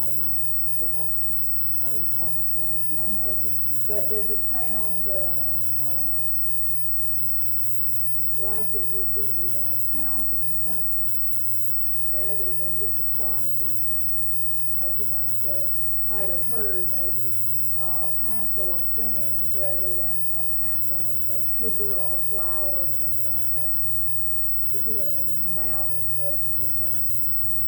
well, not that I can think Okay. of right now. Okay. But does it sound like it would be counting something rather than just a quantity of something? Like you might have heard maybe a passel of things rather than a passel of, say, sugar or flour or something like that. You see what I mean? An amount of something.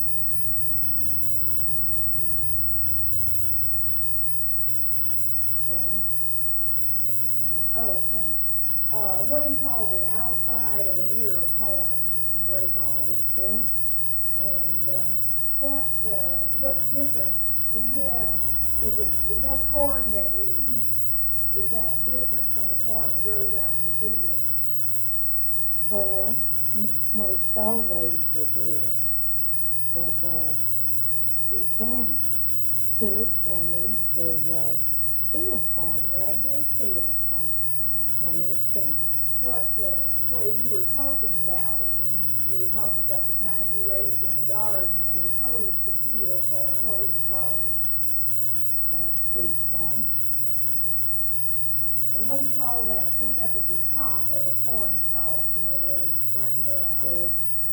Well, can't remember. Okay. What do you call the outside of an ear of corn that you break off? The shuck? And what difference do you have? Is that corn that you eat? Is that different from the corn that grows out in the field? Well, most always it is. But you can cook and eat the field corn, regular field corn, when it's in. What if you were talking about it and you were talking about the kind you raised in the garden as opposed to field corn, what would you call it? Sweet corn. Okay. And what do you call that thing up at the top of a corn stalk? You know, the little sprangled out. The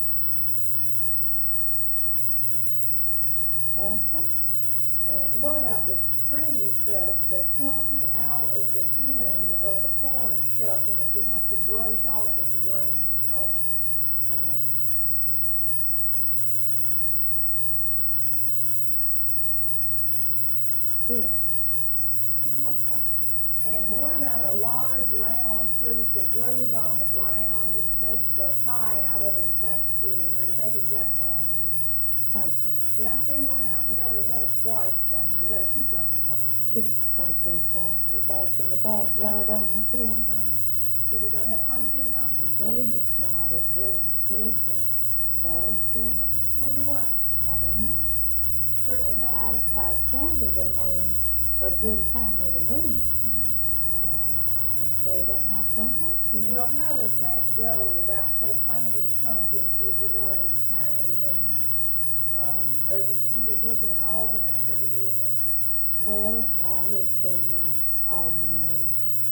tassel. And what about the stringy stuff that comes out of the end of a corn shuck and that you have to brush off of the grains of corn? Silks. Okay. And what about a large round fruit that grows on the ground and you make a pie out of it at Thanksgiving, or you make a jack-o'-lantern? Pumpkin. Did I see one out in the yard, or is that a squash plant, or is that a cucumber plant? It's a pumpkin plant back in the backyard on the fence. Is it going to have pumpkins on I'm it? afraid it's not. It blooms good, but they all shed off. Wonder why. I don't know. Certainly healthy looking. I planted them on a good time of the moon. Afraid I'm not going to make it. Well, how does that go about, say, planting pumpkins with regard to the time of the moon? Or did you just look at an almanac, or do you remember? Well, I looked in the almanac,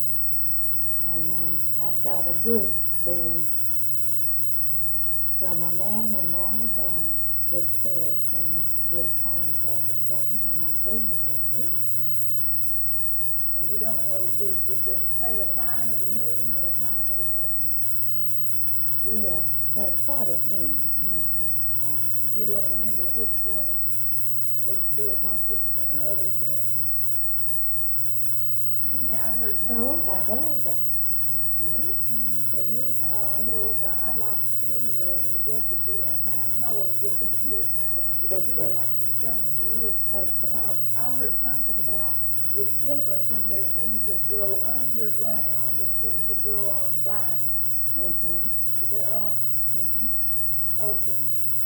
and I've got a book then from a man in Alabama that tells when good times are to plant, and I go to that book. And you don't know, does it say a sign of the moon or a time of the moon? Yeah, that's what it means, anyway, time of the moon. You don't remember which ones you're supposed to do a pumpkin in or other things? Excuse me, I've heard something No, about... I don't. I can look. Tell you right quick. Well, I'd like to see the book if we have time. No, we'll finish this now, but when we get through it, I'd like you to show me if you would. Okay. I've heard something about it's different when there are things that grow underground and things that grow on vines. Mm-hmm. Is that right? Mm-hmm. Okay.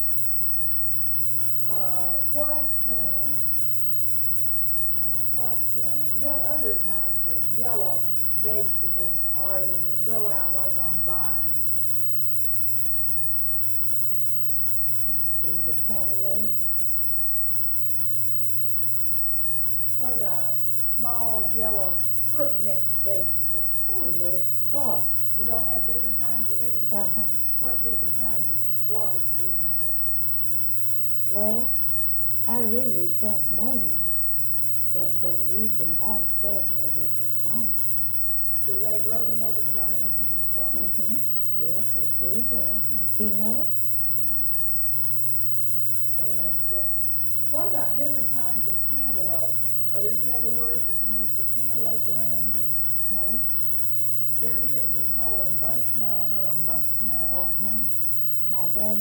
What other kinds of yellow vegetables are there that grow out like on vines? Let's see, the cantaloupe. What about a small yellow crook-necked vegetable? Oh, the squash. Do y'all have different kinds of them? Uh-huh. What different kinds of squash do you have? Well, I really can't name them, but you can buy several different kinds. Do they grow them over in the garden over here, squash? Mm-hmm. Yes, they grew that. And peanuts. Yeah. And what about different kinds of cantaloupe? Are there any other words that you use for cantaloupe around here? No. Did you ever hear anything called a mushmelon or a muskmelon? Uh-huh. My daddy